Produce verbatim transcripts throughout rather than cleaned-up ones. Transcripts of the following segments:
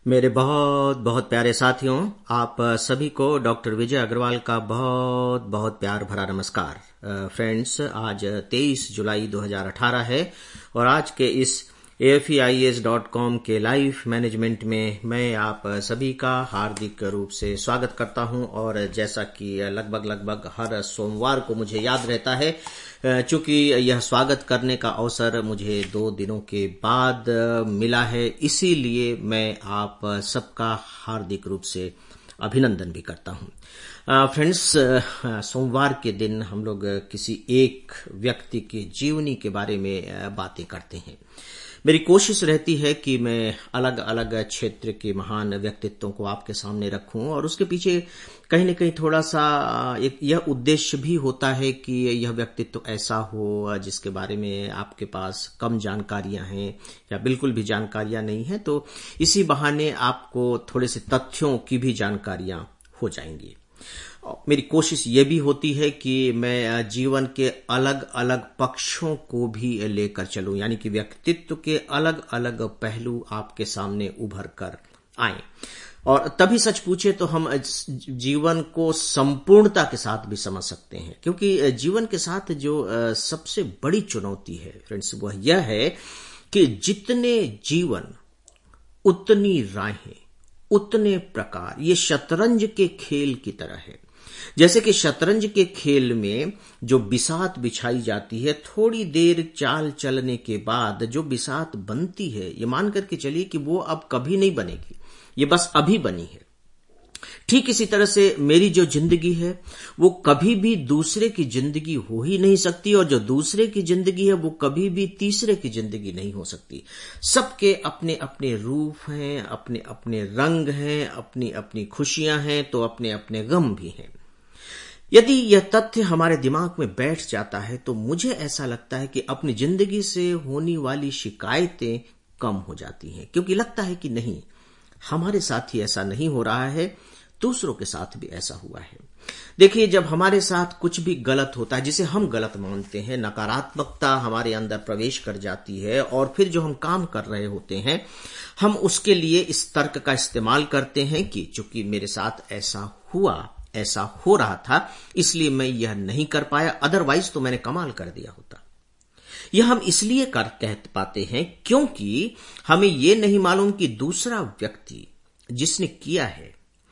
मेरे बहुत बहुत प्यारे साथियों, आप सभी को डॉक्टर विजय अग्रवाल का बहुत बहुत प्यार भरा नमस्कार। फ्रेंड्स, आज तेईस जुलाई दो हज़ार अठारह है और आज के इस A F E I S dot com के लाइफ मैनेजमेंट में मैं आप सभी का हार्दिक रूप से स्वागत करता हूं। और जैसा कि लगभग लगभग हर सोमवार को मुझे याद रहता है, चूंकि यह स्वागत करने का अवसर मुझे दो दिनों के बाद मिला है, इसीलिए मैं आप सबका हार्दिक रूप से अभिनंदन भी करता हूं। फ्रेंड्स, सोमवार के दिन हम लोग किसी एक व्यक्ति की जीवनी के बारे में बातें करते हैं। मेरी कोशिश रहती है कि मैं अलग अलग क्षेत्र के महान व्यक्तित्वों को आपके सामने रखूं और उसके पीछे कहीं न कहीं थोड़ा सा एक यह उद्देश्य भी होता है कि यह व्यक्तित्व ऐसा हो जिसके बारे में आपके पास कम जानकारियां हैं या बिल्कुल भी जानकारियां नहीं हैं, तो इसी बहाने आपको थोड़े से तथ्यों की भी जानकारियां हो जाएंगी। मेरी कोशिश ये भी होती है कि मैं जीवन के अलग अलग पक्षों को भी लेकर चलूं, यानी कि व्यक्तित्व के अलग अलग पहलू आपके सामने उभर कर आए। और तभी सच पूछे तो हम जीवन को संपूर्णता के साथ भी समझ सकते हैं, क्योंकि जीवन के साथ जो सबसे बड़ी चुनौती है फ्रेंड्स, वह यह है कि जितने जीवन उतनी राहें उतने प्रकार। ये शतरंज के खेल की तरह है। जैसे कि शतरंज के खेल में जो बिसात बिछाई जाती है, थोड़ी देर चाल चलने के बाद जो बिसात बनती है, ये मान करके चलिए कि वो अब कभी नहीं बनेगी, ये बस अभी बनी है। ठीक इसी तरह से मेरी जो जिंदगी है वो कभी भी दूसरे की जिंदगी हो ही नहीं सकती, और जो दूसरे की जिंदगी है वो कभी भी तीसरे की जिंदगी नहीं हो सकती। सबके अपने अपने रूप हैं, अपने अपने रंग हैं, अपनी अपनी खुशियां हैं, तो अपने अपने गम भी हैं। यदि यह तथ्य हमारे दिमाग में बैठ जाता है तो मुझे ऐसा लगता है कि अपनी जिंदगी से होने वाली शिकायतें कम हो जाती हैं, क्योंकि लगता है कि नहीं, हमारे साथ ही ऐसा नहीं हो रहा है, दूसरों के साथ भी ऐसा हुआ है। देखिए, जब हमारे साथ कुछ भी गलत होता है, जिसे हम गलत मानते हैं, नकारात्मकता हमारे अंदर प्रवेश कर जाती है, और फिर जो हम काम कर रहे होते हैं, हम उसके लिए इस तर्क का इस्तेमाल करते हैं कि चूंकि मेरे साथ ऐसा हुआ, ऐसा हो रहा था, इसलिए मैं यह नहीं कर पाया, अदरवाइज तो मैंने कमाल कर दिया होता। यह हम इसलिए कर कह पाते हैं क्योंकि हमें यह नहीं मालूम कि दूसरा व्यक्ति जिसने किया है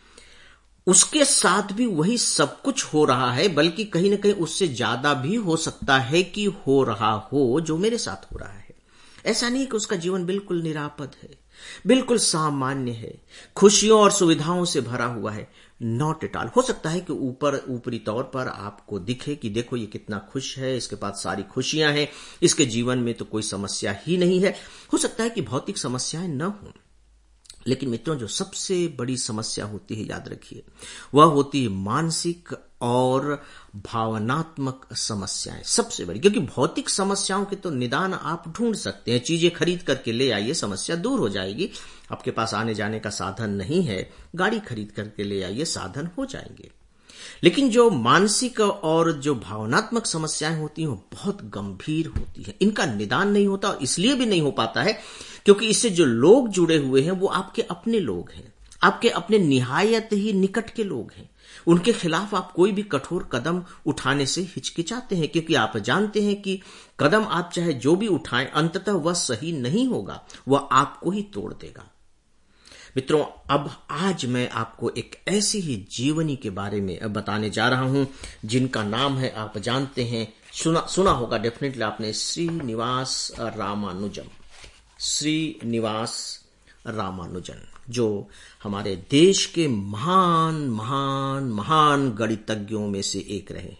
उसके साथ भी वही सब कुछ हो रहा है, बल्कि कहीं ना कहीं उससे ज्यादा भी हो सकता है कि हो रहा हो जो मेरे साथ हो रहा है। ऐसा नहीं कि उसका जीवन बिल्कुल निरापद है, बिल्कुल सामान्य है, खुशियों और सुविधाओं से भरा हुआ है। Not at all. हो सकता है कि ऊपर ऊपरी तौर पर आपको दिखे कि देखो ये कितना खुश है, इसके पास सारी खुशियां हैं, इसके जीवन में तो कोई समस्या ही नहीं है। हो सकता है कि भौतिक समस्याएं न हों, लेकिन मित्रों, जो सबसे बड़ी समस्या होती है, याद रखिए, वह होती है मानसिक और भावनात्मक समस्याएं, सबसे बड़ी। क्योंकि भौतिक समस्याओं के तो निदान आप ढूंढ सकते हैं, चीजें खरीद करके ले आइए, समस्या दूर हो जाएगी। आपके पास आने जाने का साधन नहीं है, गाड़ी खरीद करके ले आइए, साधन हो जाएंगे। लेकिन जो मानसिक और जो भावनात्मक समस्याएं होती हैं वो बहुत गंभीर होती हैं। इनका निदान नहीं होता, और इसलिए भी नहीं हो पाता है क्योंकि इससे जो लोग जुड़े हुए हैं वो आपके अपने लोग हैं, आपके अपने निहायत ही निकट के लोग हैं। उनके खिलाफ आप कोई भी कठोर कदम उठाने से हिचकिचाते हैं, क्योंकि आप जानते हैं कि कदम आप चाहे जो भी उठाएं, अंततः वह सही नहीं होगा, वह आपको ही तोड़ देगा। मित्रों, अब आज मैं आपको एक ऐसी ही जीवनी के बारे में बताने जा रहा हूं जिनका नाम है, आप जानते हैं, सुना सुना होगा डेफिनेटली आपने, श्रीनिवास रामानुजन। श्रीनिवास रामानुजन, जो हमारे देश के महान महान महान गणितज्ञों में से एक रहे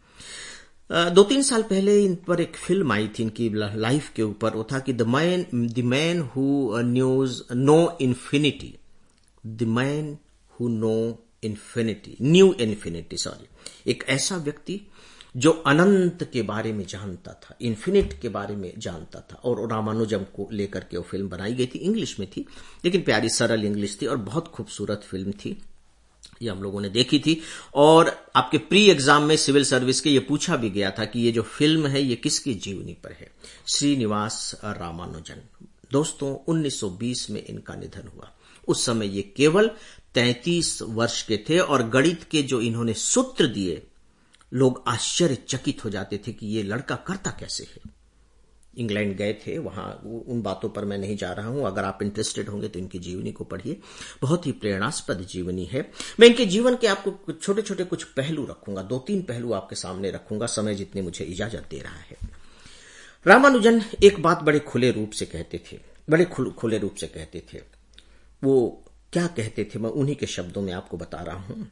हैं। दो तीन साल पहले इन पर एक फिल्म आई थी इनकी लाइफ के ऊपर। वो था कि the man the man who news know infinity the man who know infinity knew infinity sorry एक ऐसा व्यक्ति जो अनंत के बारे में जानता था, इन्फिनिट के बारे में जानता था। और रामानुजम को लेकर के वो फिल्म बनाई गई थी, इंग्लिश में थी, लेकिन प्यारी सरल इंग्लिश थी और बहुत खूबसूरत फिल्म थी। ये हम लोगों ने देखी थी, और आपके प्री एग्जाम में सिविल सर्विस के ये पूछा भी गया था कि ये जो फिल्म है ये किसकी जीवनी पर है। श्रीनिवास रामानुजन दोस्तों उन्नीस सौ बीस में इनका निधन हुआ। उस समय ये केवल तैंतीस वर्ष के थे और गणित के जो इन्होंने सूत्र दिए, लोग आश्चर्यचकित हो जाते थे कि ये लड़का करता कैसे है। इंग्लैंड गए थे, वहां उन बातों पर मैं नहीं जा रहा हूं। अगर आप इंटरेस्टेड होंगे तो इनकी जीवनी को पढ़िए, बहुत ही प्रेरणास्पद जीवनी है। मैं इनके जीवन के आपको छोटे छोटे कुछ पहलू रखूंगा, दो तीन पहलू आपके सामने रखूंगा, समय जितने मुझे इजाजत दे रहा है। रामानुजन एक बात बड़े खुले रूप से कहते थे, बड़े खुले रूप से कहते थे। वो क्या कहते थे, मैं उन्हीं के शब्दों में आपको बता रहा हूं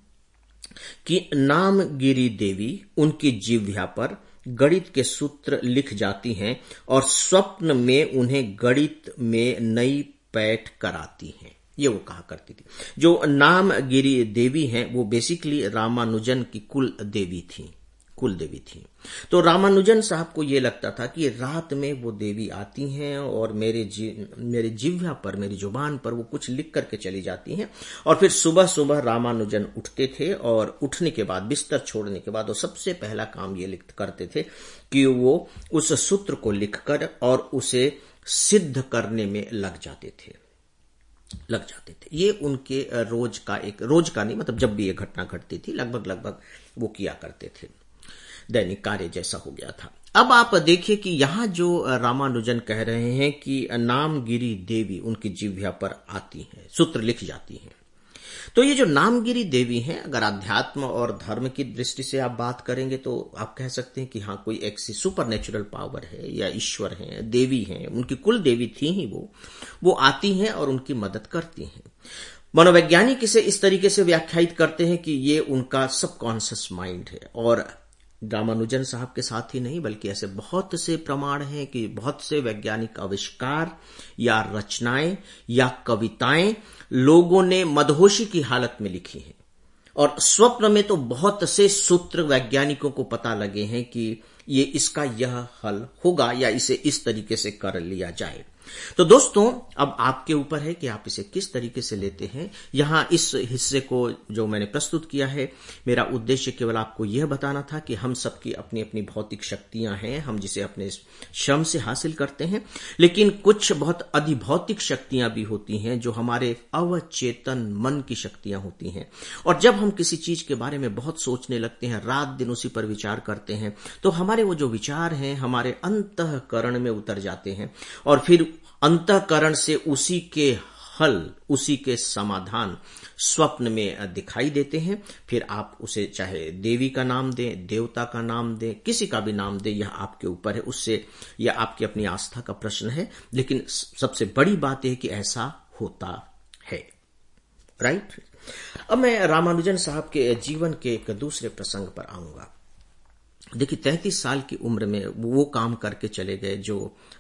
कि नामगिरी देवी उनकी जिह्वा पर गणित के सूत्र लिख जाती हैं और स्वप्न में उन्हें गणित में नई पैठ कराती हैं। ये वो कहा करती थी। जो नामगिरी देवी हैं वो बेसिकली रामानुजन की कुल देवी थी, कुल देवी थी। तो रामानुजन साहब को ये लगता था कि रात में वो देवी आती हैं और मेरे जी, मेरे जिह्वा पर, मेरी जुबान पर वो कुछ लिख करके चली जाती हैं और फिर सुबह सुबह रामानुजन उठते थे और उठने के बाद, बिस्तर छोड़ने के बाद, वो सबसे पहला काम ये लिख करते थे कि वो उस सूत्र को लिखकर और उसे सिद्ध करने में लग जाते थे लग जाते थे ये उनके रोज का एक, रोज का नहीं मतलब जब भी ये घटना घटती थी लगभग लगभग वो किया करते थे। दैनिक कार्य जैसा हो गया था। अब आप देखिए कि यहां जो रामानुजन कह रहे हैं कि नामगिरी देवी उनकी जिह्वा पर आती है, सूत्र लिख जाती हैं। तो ये जो नामगिरी देवी हैं, अगर अध्यात्म और धर्म की दृष्टि से आप बात करेंगे तो आप कह सकते हैं कि हाँ, कोई एक सुपर नेचुरल पावर है या ईश्वर है, देवी हैं, उनकी कुल देवी थी ही वो वो आती हैं और उनकी मदद करती हैं। मनोवैज्ञानिक इसे इस तरीके से व्याख्यायित करते हैं कि ये उनका सबकॉन्शियस माइंड है। और रामानुजन साहब के साथ ही नहीं बल्कि ऐसे बहुत से प्रमाण हैं कि बहुत से वैज्ञानिक आविष्कार या रचनाएं या कविताएं लोगों ने मदहोशी की हालत में लिखी हैं। और स्वप्न में तो बहुत से सूत्र वैज्ञानिकों को पता लगे हैं कि ये इसका यह हल होगा या इसे इस तरीके से कर लिया जाए। तो दोस्तों अब आपके ऊपर है कि आप इसे किस तरीके से लेते हैं। यहां इस हिस्से को जो मैंने प्रस्तुत किया है, मेरा उद्देश्य केवल आपको यह बताना था कि हम सबकी अपनी अपनी भौतिक शक्तियां हैं, हम जिसे अपने श्रम से हासिल करते हैं, लेकिन कुछ बहुत अधिभौतिक शक्तियां भी होती हैं जो हमारे अवचेतन मन की शक्तियां होती हैं। और जब हम किसी चीज के बारे में बहुत सोचने लगते हैं, रात दिन उसी पर विचार करते हैं, तो हमारे वो जो विचार हैं हमारे अंतःकरण में उतर जाते हैं और फिर अंतःकरण से उसी के हल, उसी के समाधान स्वप्न में दिखाई देते हैं। फिर आप उसे चाहे देवी का नाम दें, देवता का नाम दें, किसी का भी नाम दें, यह आपके ऊपर है, उससे यह आपकी अपनी आस्था का प्रश्न है। लेकिन सबसे बड़ी बात है कि ऐसा होता है, राइट। अब मैं रामानुजन साहब के जीवन के एक दूसरे प्रसंग पर आऊंगा। देखिए, तैंतीस साल की उम्र में वो काम करके चले गए जो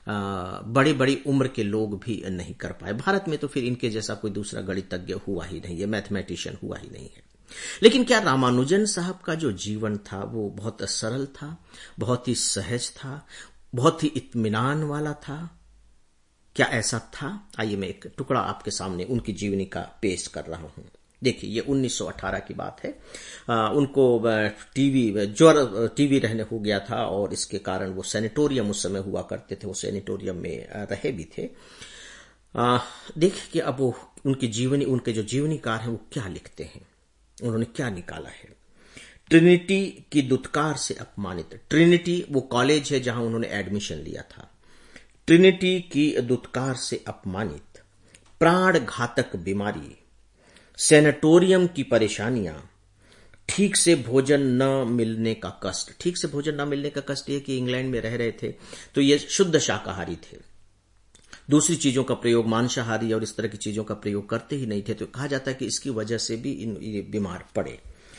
बड़ी बड़ी उम्र के लोग भी नहीं कर पाए। भारत में तो फिर इनके जैसा कोई दूसरा गणितज्ञ हुआ ही नहीं है, मैथमेटिशियन हुआ ही नहीं है। लेकिन क्या रामानुजन साहब का जो जीवन था वो बहुत सरल था, बहुत ही सहज था, बहुत ही इत्मीनान वाला था? क्या ऐसा था? आइए मैं एक टुकड़ा आपके सामने उनकी जीवनी का पेश कर रहा हूं। देखिए, ये उन्नीस सौ अठारह की बात है। आ, उनको टीवी ज्वर टीवी रहने हो गया था और इसके कारण वो सैनिटोरियम उस समय हुआ करते थे, वो सैनिटोरियम में रहे भी थे। देखिए कि अब वो उनकी जीवनी, उनके जो जीवनीकार हैं वो क्या लिखते हैं, उन्होंने क्या निकाला है। ट्रिनिटी की दुत्कार से अपमानित। ट्रिनिटी वो कॉलेज है जहां उन्होंने एडमिशन लिया था। ट्रिनिटी की दुत्कार से अपमानित, प्राण घातक बीमारी, सैनिटोरियम की परेशानियां, ठीक से भोजन न मिलने का कष्ट। ठीक से भोजन न मिलने का कष्ट ये कि इंग्लैंड में रह रहे थे तो ये शुद्ध शाकाहारी थे, दूसरी चीजों का प्रयोग, मांसाहारी और इस तरह की चीजों का प्रयोग करते ही नहीं थे। तो कहा जाता है कि इसकी वजह से भी इन ये बीमार पड़े।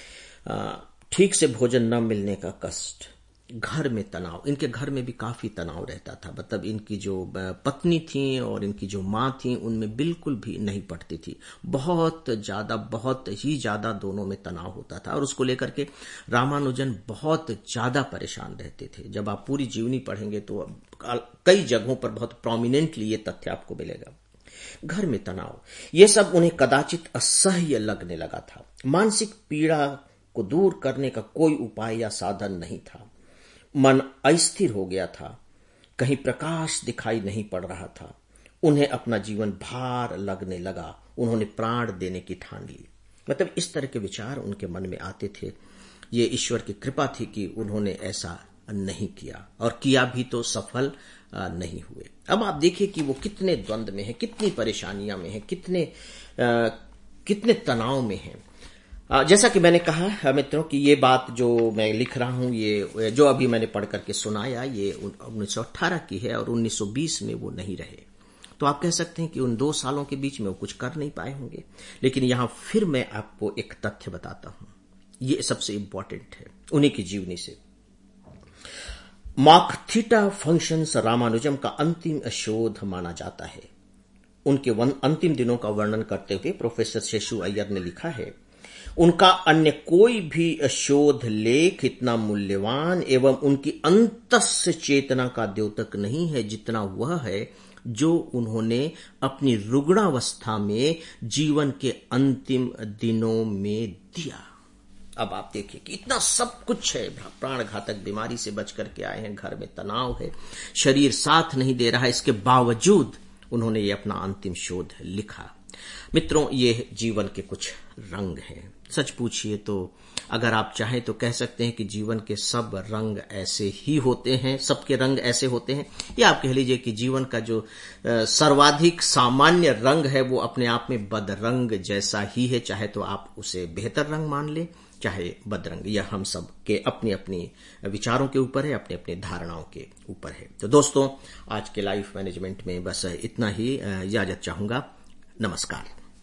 ठीक से भोजन न मिलने का कष्ट, घर में तनाव। इनके घर में भी काफी तनाव रहता था, मतलब इनकी जो पत्नी थी और इनकी जो मां थी उनमें बिल्कुल भी नहीं पटती थी। बहुत ज्यादा, बहुत ही ज्यादा दोनों में तनाव होता था और उसको लेकर के रामानुजन बहुत ज्यादा परेशान रहते थे। जब आप पूरी जीवनी पढ़ेंगे तो कई जगहों पर बहुत प्रोमिनेंटली ये तथ्य आपको मिलेगा। घर में तनाव, ये सब उन्हें कदाचित असह्य लगने लगा था। मानसिक पीड़ा को दूर करने का कोई उपाय या साधन नहीं था। मन अस्थिर हो गया था, कहीं प्रकाश दिखाई नहीं पड़ रहा था। उन्हें अपना जीवन भार लगने लगा, उन्होंने प्राण देने की ठान ली। मतलब इस तरह के विचार उनके मन में आते थे। ये ईश्वर की कृपा थी कि उन्होंने ऐसा नहीं किया, और किया भी तो सफल नहीं हुए। अब आप देखिए कि वो कितने द्वंद में है, कितनी परेशानियां में है, कितने आ, कितने तनाव में है। जैसा कि मैंने कहा मित्रों कि ये बात जो मैं लिख रहा हूं, ये जो अभी मैंने पढ़ करके सुनाया, ये उन्नीस सौ अठारह की है और उन्नीस सौ बीस में वो नहीं रहे। तो आप कह सकते हैं कि उन दो सालों के बीच में वो कुछ कर नहीं पाए होंगे। लेकिन यहां फिर मैं आपको एक तथ्य बताता हूं, ये सबसे इंपॉर्टेंट है उन्हीं की जीवनी से। मॉक थीटा फंक्शंस रामानुजम का अंतिम शोध माना जाता है। उनके अंतिम दिनों का वर्णन करते हुए प्रोफेसर शेषु अय्यर ने लिखा है, उनका अन्य कोई भी शोध लेख इतना मूल्यवान एवं उनकी अंतस्य चेतना का द्योतक नहीं है जितना वह है जो उन्होंने अपनी रुग्णावस्था में जीवन के अंतिम दिनों में दिया। अब आप देखिए कि इतना सब कुछ है, प्राण घातक बीमारी से बच करके आए हैं, घर में तनाव है, शरीर साथ नहीं दे रहा है, इसके बावजूद उन्होंने ये अपना अंतिम शोध लिखा। मित्रों, ये जीवन के कुछ रंग हैं। सच पूछिए तो अगर आप चाहें तो कह सकते हैं कि जीवन के सब रंग ऐसे ही होते हैं, सबके रंग ऐसे होते हैं, या आप कह लीजिए कि जीवन का जो सर्वाधिक सामान्य रंग है वो अपने आप में बदरंग जैसा ही है। चाहे तो आप उसे बेहतर रंग मान लें, चाहे बदरंग। यह हम सब के अपनी अपनी विचारों के ऊपर है, अपनी अपनी धारणाओं के ऊपर है। तो दोस्तों, आज के लाइफ मैनेजमेंट में बस इतना ही इजाजत चाहूंगा। नमस्कार।